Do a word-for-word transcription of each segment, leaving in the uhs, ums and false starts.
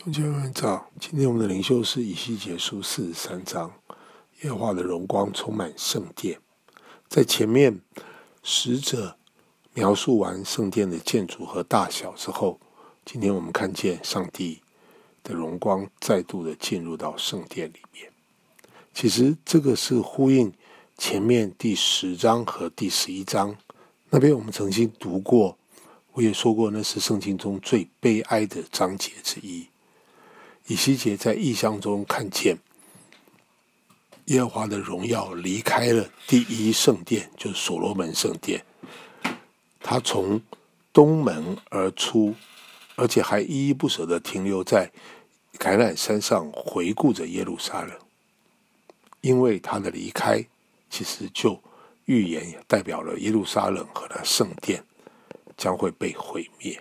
弟兄姐妹们早，今天我们的灵修是以西结书四十三章，耶和华的荣光充满圣殿。在前面使者描述完圣殿的建筑和大小之后，今天我们看见上帝的荣光再度的进入到圣殿里面。其实这个是呼应前面第十章和第十一章，那边我们曾经读过，我也说过那是圣经中最悲哀的章节之一。以西结在异象中看见耶和华的荣耀离开了第一圣殿，就是所罗门圣殿，他从东门而出，而且还依依不舍地停留在橄榄山上回顾着耶路撒冷。因为他的离开其实就预言也代表了耶路撒冷和他圣殿将会被毁灭。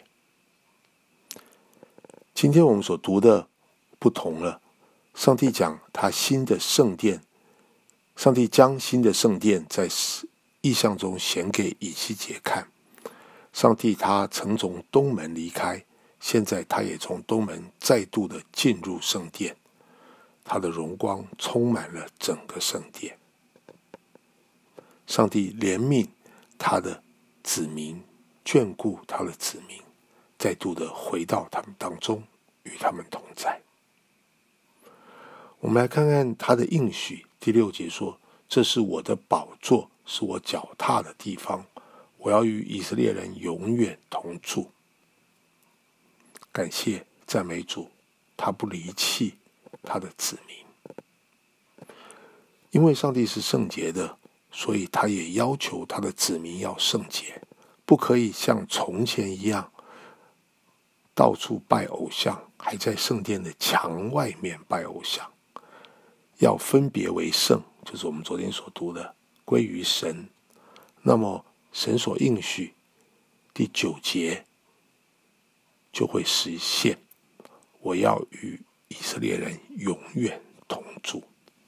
今天我们所读的不同了，上帝讲他新的圣殿，上帝将新的圣殿在异象中显给以西结看。上帝他曾从东门离开，现在他也从东门再度的进入圣殿，他的荣光充满了整个圣殿。上帝怜悯他的子民，眷顾他的子民，再度的回到他们当中，与他们同在。我们来看看他的应许，第六节说，这是我的宝座，是我脚踏的地方，我要与以色列人永远同住。感谢赞美主，他不离弃他的子民。因为上帝是圣洁的，所以他也要求他的子民要圣洁，不可以像从前一样到处拜偶像，还在圣殿的墙外面拜偶像。要分别为圣，就是我们昨天所读的归于神。那么神所应许第九节就会实现，我要与以色列人永远同住。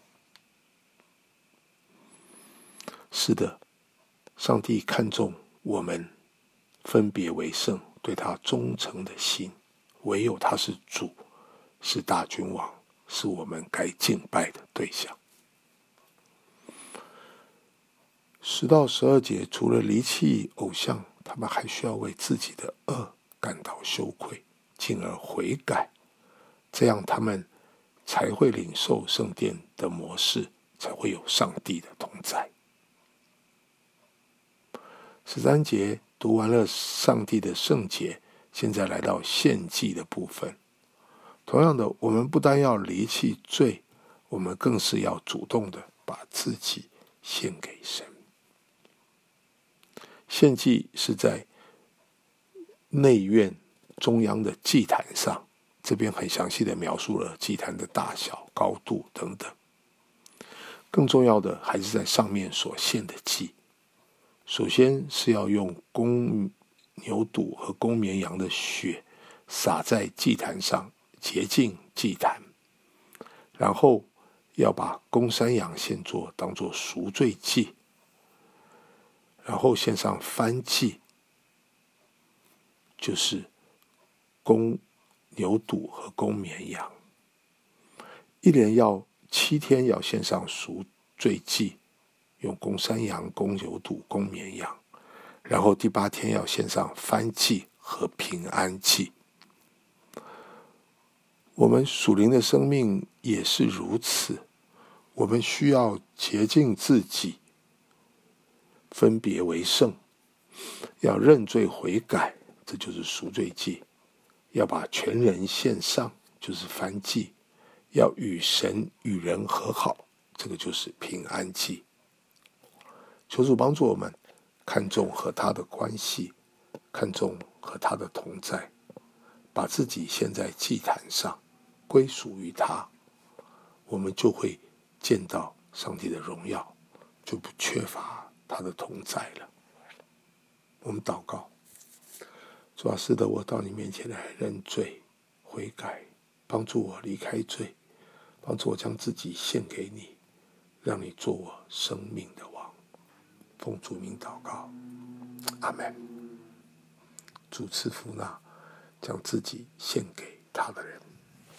是的，上帝看重我们分别为圣，对他忠诚的心，唯有他是主，是大君王，是我们该敬拜的对象。十到十二节，除了离弃偶像，他们还需要为自己的恶感到羞愧，进而悔改，这样他们才会领受圣殿的模式，才会有上帝的同在。十三节读完了上帝的圣洁，现在来到献祭的部分。同样的，我们不单要离弃罪，我们更是要主动的把自己献给神。献祭是在内院中央的祭坛上，这边很详细的描述了祭坛的大小、高度等等。更重要的还是在上面所献的祭。首先是要用公牛犊和公绵羊的血洒在祭坛上，洁净祭坛，然后要把公山羊献作当作赎罪祭，然后献上燔祭，就是公牛犊和公绵羊，一连要七天要献上赎罪祭，用公山羊、公牛犊、公绵羊，然后第八天要献上燔祭和平安祭。我们属灵的生命也是如此，我们需要洁净自己，分别为圣，要认罪悔改，这就是赎罪祭，要把全人献上，就是燔祭，要与神与人和好，这个就是平安祭。求主帮助我们看重和他的关系，看重和他的同在，把自己献在祭坛上，归属于他，我们就会见到上帝的荣耀，就不缺乏他的同在了。我们祷告，主啊，是的，我到你面前来认罪悔改，帮助我离开罪，帮助我将自己献给你，让你做我生命的王。奉主名祷告，阿们。主赐福那将自己献给他的人。